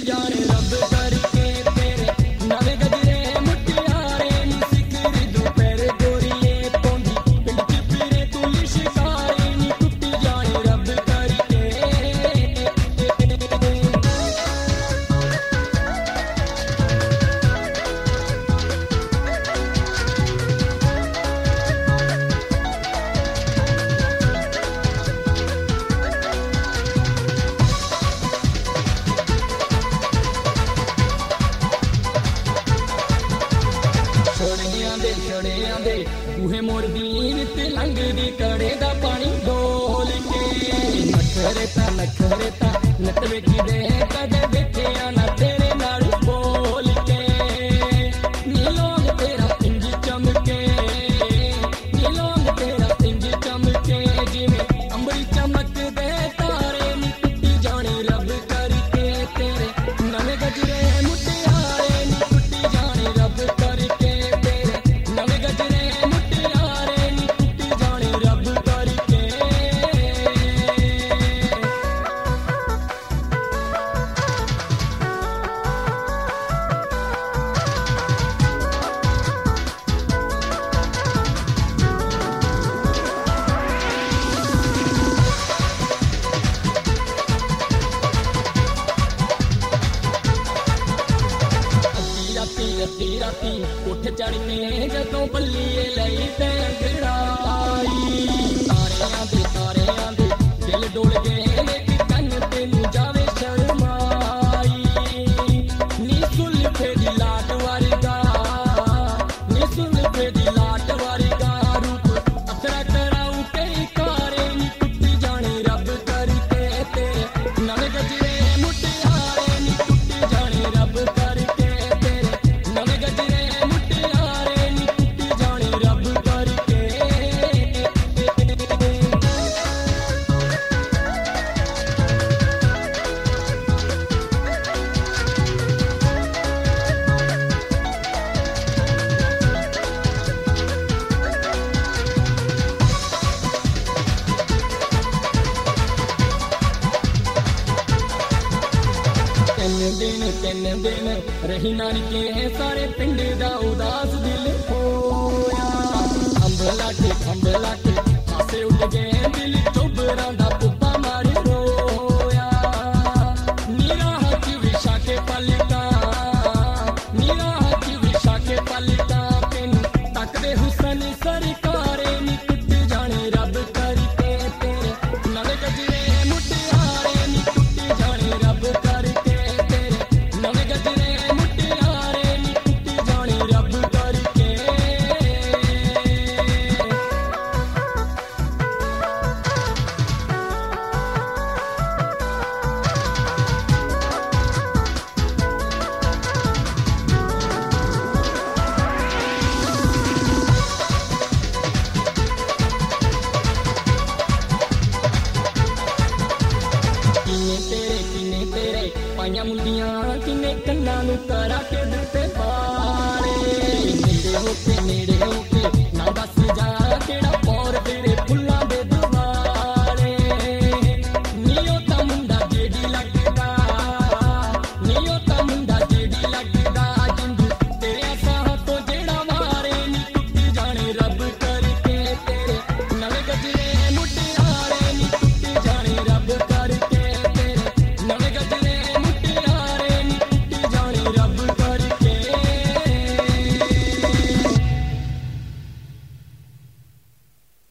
जाने रब करके तेरे नवे गजरे मुटियारे नी सिखरी दोपहर गोरिए पौंदी पिंड च फिरे तू लिशकारे नी टुटी जाने रब करके छड़े आंदे बूहे मोर बीन ते लंघदी कड़े दा पानी डोल के नखरे ता नट वेखी दे कदे वेखिया ना तेरे नाल बोल के नीलों तेरा इंज चमके नीलों तेरा इंज चमके जिवें अंबरी चमकदे तारे नी टुटी जाने रब करके तेरे नवे गजरे मुटियारे नी टुटी जाने रब करके राती उठ चढ़ के जदों बल्लीए लई ते अंगड़ाई तारे आंदे दिल डोल गए वेख कन तेनू जावे शर्माई नी सुल्फे दी लाट वारगा रूप असरा कराऊ कई कारे नी टुटी जाने रब करके तेरे नवे गजरे मुटियारे नी टुटी जाने रब करके तीन दिन रही नानके सारे पिंड दा उदास दिल होया अंब लाटे पासे उठ गए दिल चुभरां दा पुप्पा मारे रोया निराह च विशा के पलटा तेनू तकदे हुसन सरकारे नी टुट जाने रब करके तेरे नवे गजरे मुटियारे नी टुटी जाने रब करके नवे गजरे मुटियारे नी टुटी जाने रब करके किने तेरे पाइयां मुंदियां किने कन्नां नूं करा के दित्ते बारे नेड़े हो के